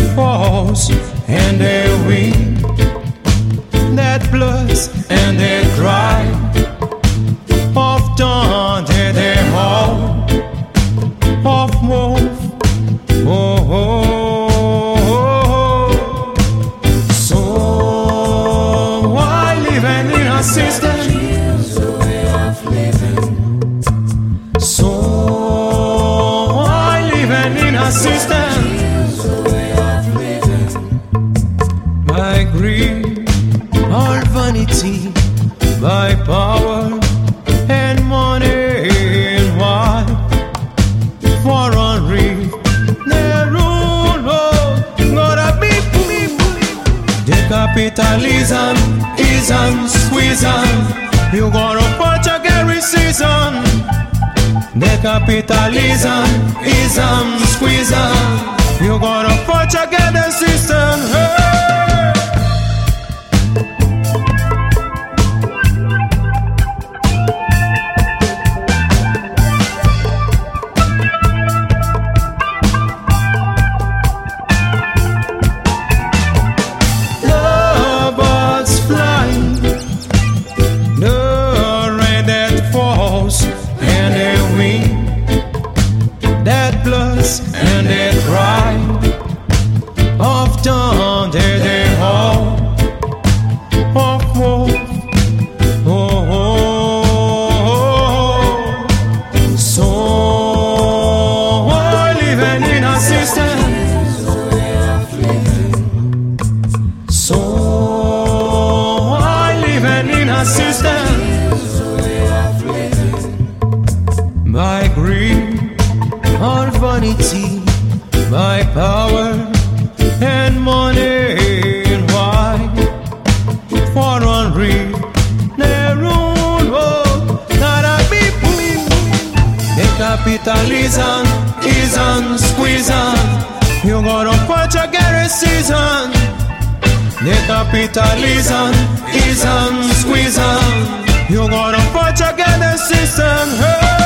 falls and they weep, that bloods and they cry, of dawn they howl, of wolf, oh, oh, oh. So I live in a system. So I live in a system. My greed, all vanity, by power and money and why for unreal they rule. Gotta be the capitalism is on squeeze on. You gotta watch every season. The capitalism is on squeeze on. You gotta watch the system. Hey. And they cry, of dawn they howl, of wolf, oh, oh, oh. So I live in a system. So I live in a system. My greed, all vanity, my power and money and why for unreal they rule. Oh, gotta be fool. The capitalism is on squeeze on. You gotta watch a season. The capitalism is on squeeze on. You gotta watch a system. Hey.